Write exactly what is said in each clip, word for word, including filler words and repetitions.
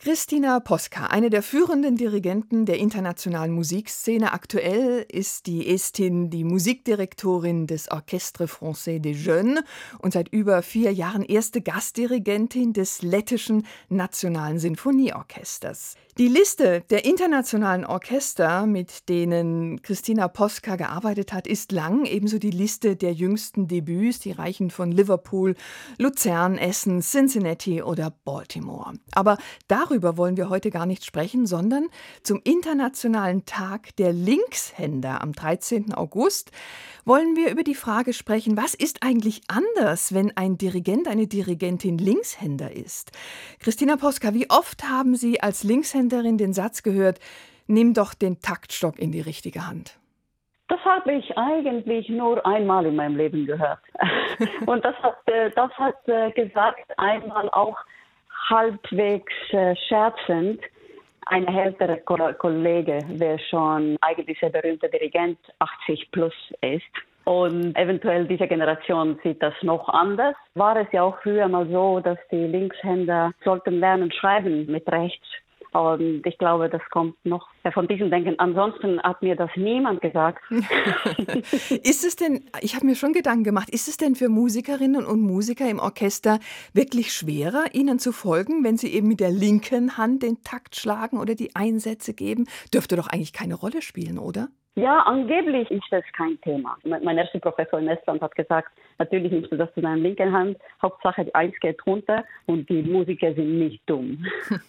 Krystyna Posca, eine der führenden Dirigenten der internationalen Musikszene. Aktuell ist die Estin die Musikdirektorin des Orchestre Français des Jeunes und seit über vier Jahren erste Gastdirigentin des lettischen Nationalen Sinfonieorchesters. Die Liste der internationalen Orchester, mit denen Krystyna Posca gearbeitet hat, ist lang. Ebenso die Liste der jüngsten Debüts, die reichen von Liverpool, Luzern, Essen, Cincinnati oder Baltimore. Aber darüber wollen wir heute gar nicht sprechen, sondern zum Internationalen Tag der Linkshänder am dreizehnten August wollen wir über die Frage sprechen, was ist eigentlich anders, wenn ein Dirigent, eine Dirigentin Linkshänder ist? Krystyna Posca, wie oft haben Sie als Linkshänderin den Satz gehört, nimm doch den Taktstock in die richtige Hand? Das habe ich eigentlich nur einmal in meinem Leben gehört. Und das hat, das hat gesagt einmal auch halbwegs scherzend ein älterer Kollege, der schon eigentlich sehr berühmter Dirigent, achtzig plus ist. Und eventuell diese Generation sieht das noch anders. War es ja auch früher mal so, dass die Linkshänder sollten lernen schreiben mit rechts. Und ich glaube, das kommt noch von diesem Denken. Ansonsten hat mir das niemand gesagt. Ist es denn, ich habe mir schon Gedanken gemacht, ist es denn für Musikerinnen und Musiker im Orchester wirklich schwerer, ihnen zu folgen, wenn sie eben mit der linken Hand den Takt schlagen oder die Einsätze geben? Dürfte doch eigentlich keine Rolle spielen, oder? Ja, angeblich ist das kein Thema. Mein erster Professor in Estland hat gesagt, natürlich nimmst du das zu deiner linken Hand, Hauptsache die Eins geht runter und die Musiker sind nicht dumm.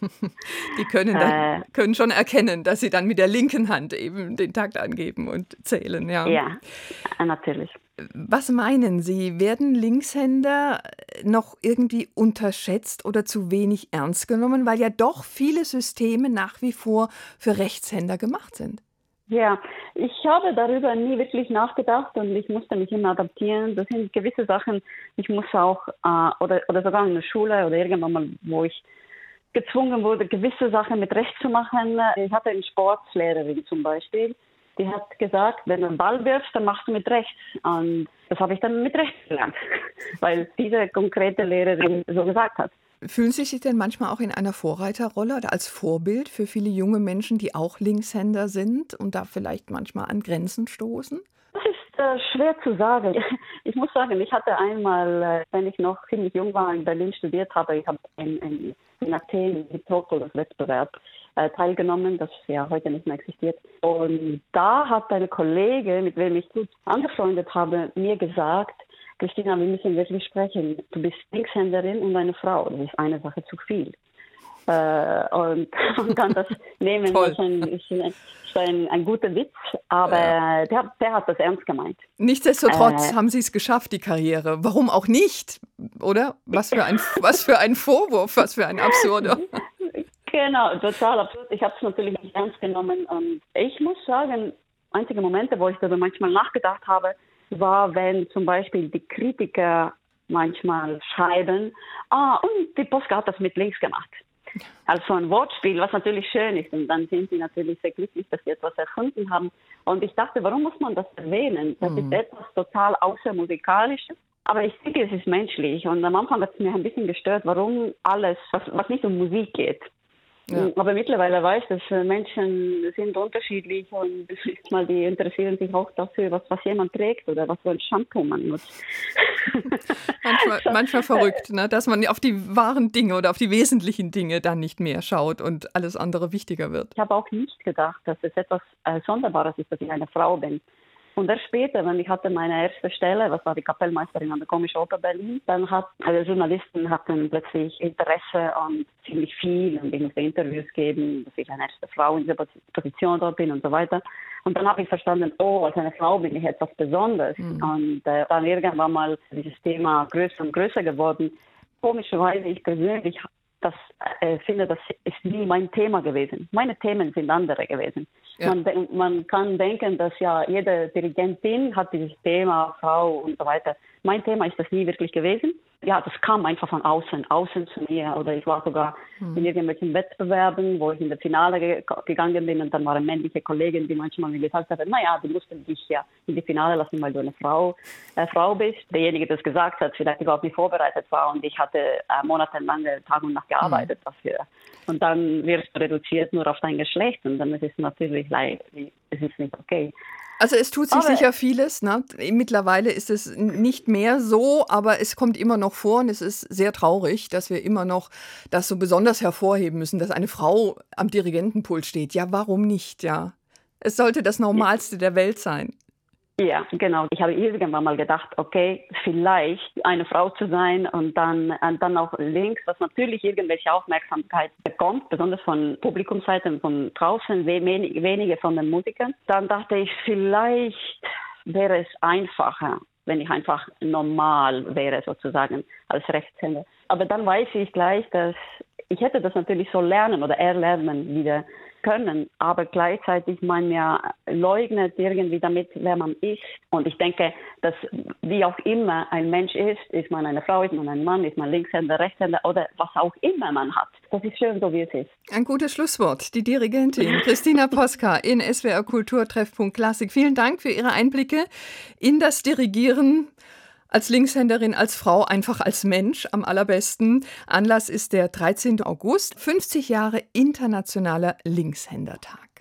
Die können, dann, äh, können schon erkennen, dass sie dann mit der linken Hand eben den Takt angeben und zählen. Ja, ja, natürlich. Was meinen Sie, werden Linkshänder noch irgendwie unterschätzt oder zu wenig ernst genommen, weil ja doch viele Systeme nach wie vor für Rechtshänder gemacht sind? Ja, ich habe darüber nie wirklich nachgedacht und ich musste mich immer adaptieren. Das sind gewisse Sachen, ich muss auch, äh, oder, oder sogar in der Schule oder irgendwann mal, wo ich gezwungen wurde, gewisse Sachen mit rechts zu machen. Ich hatte eine Sportlehrerin zum Beispiel, die hat gesagt, wenn du einen Ball wirfst, dann machst du mit rechts. Und das habe ich dann mit rechts gelernt, weil diese konkrete Lehrerin so gesagt hat. Fühlen Sie sich denn manchmal auch in einer Vorreiterrolle oder als Vorbild für viele junge Menschen, die auch Linkshänder sind und da vielleicht manchmal an Grenzen stoßen? Das ist äh, schwer zu sagen. Ich muss sagen, ich hatte einmal, äh, wenn ich noch ziemlich jung war, in Berlin studiert habe, ich habe in, in, in Athen im Wettbewerb äh, teilgenommen, das ja heute nicht mehr existiert. Und da hat eine Kollege, mit dem ich gut angefreundet habe, mir gesagt, Krystyna, wir müssen wirklich sprechen. Du bist Linkshänderin und eine Frau. Das ist eine Sache zu viel. Äh, und man kann das nehmen, das ist, ein, ist, ein, ist ein, ein guter Witz, aber ja. der, der hat das ernst gemeint. Nichtsdestotrotz äh, haben Sie es geschafft, die Karriere. Warum auch nicht, oder? Was für ein, was für ein Vorwurf, was für ein absurder. Genau, total absurd. Ich habe es natürlich nicht ernst genommen. Und ich muss sagen, einzige Momente, wo ich darüber manchmal nachgedacht habe, war, wenn zum Beispiel die Kritiker manchmal schreiben, ah, und die Posca hat das mit links gemacht. Also ein Wortspiel, was natürlich schön ist. Und dann sind sie natürlich sehr glücklich, dass sie etwas erfunden haben. Und ich dachte, warum muss man das erwähnen? Das mhm. ist etwas total außermusikalisches. Aber ich denke, es ist menschlich. Und am Anfang hat es mir ein bisschen gestört, warum alles, was, was nicht um Musik geht. Ja. Aber mittlerweile weiß ich, dass Menschen sind unterschiedlich und mal die interessieren sich auch dafür, was, was jemand trägt oder was für ein Shampoo man nutzt. manchmal, manchmal verrückt, ne? Dass man auf die wahren Dinge oder auf die wesentlichen Dinge dann nicht mehr schaut und alles andere wichtiger wird. Ich habe auch nicht gedacht, dass es etwas äh, Sonderbares ist, dass ich eine Frau bin. Und erst später, wenn ich hatte meine erste Stelle, das war die Kapellmeisterin an der Komischen Oper Berlin, dann hat also Journalisten hatten plötzlich Interesse an ziemlich viel und ich musste Interviews geben, dass ich eine erste Frau in dieser Position dort bin und so weiter. Und dann habe ich verstanden, oh, als eine Frau bin ich etwas Besonderes. Mhm. Und äh, dann irgendwann mal dieses Thema größer und größer geworden. Komischerweise, ich persönlich das, äh, finde, das ist nie mein Thema gewesen. Meine Themen sind andere gewesen. Ja. Man, de- man kann denken, dass ja jede Dirigentin hat dieses Thema, Frau und so weiter. Mein Thema ist das nie wirklich gewesen. ja, das kam einfach von außen, außen zu mir. Oder ich war sogar hm. in irgendwelchen Wettbewerben, wo ich in das Finale ge- gegangen bin und dann waren männliche Kollegen, die manchmal mir gesagt haben, naja, du musst dich ja in die Finale lassen, weil du eine Frau, äh, Frau bist. Derjenige, der das gesagt hat, vielleicht überhaupt nicht vorbereitet war und ich hatte äh, monatelang Tag und Nacht gearbeitet hm. dafür. Und dann wirst du reduziert nur auf dein Geschlecht und dann ist es natürlich, es ist nicht okay. Also es tut sich aber sicher vieles. Ne? Mittlerweile ist es nicht mehr so, aber es kommt immer noch vor und es ist sehr traurig, dass wir immer noch das so besonders hervorheben müssen, dass eine Frau am Dirigentenpult steht. Ja, warum nicht? Ja, es sollte das Normalste der Welt sein. Ja, genau. Ich habe irgendwann mal gedacht, okay, vielleicht eine Frau zu sein und dann, und dann auch links, was natürlich irgendwelche Aufmerksamkeit bekommt, besonders von Publikumsseite, von draußen, wenig, wenige von den Musikern. Dann dachte ich, vielleicht wäre es einfacher, wenn ich einfach normal wäre, sozusagen, als Rechtshänder. Aber dann weiß ich gleich, dass ich hätte das natürlich so lernen oder erlernen wieder können, aber gleichzeitig man ja leugnet irgendwie damit, wer man ist. Und ich denke, dass wie auch immer ein Mensch ist, ist man eine Frau, ist man ein Mann, ist man Linkshänder, Rechtshänder oder was auch immer man hat. Das ist schön, so wie es ist. Ein gutes Schlusswort. Die Dirigentin Christina Posca in S W R Kultur Treffpunkt Klassik. Vielen Dank für Ihre Einblicke in das Dirigieren. Als Linkshänderin, als Frau, einfach als Mensch am allerbesten. Anlass ist der dreizehnten August, fünfzig Jahre Internationaler Linkshändertag.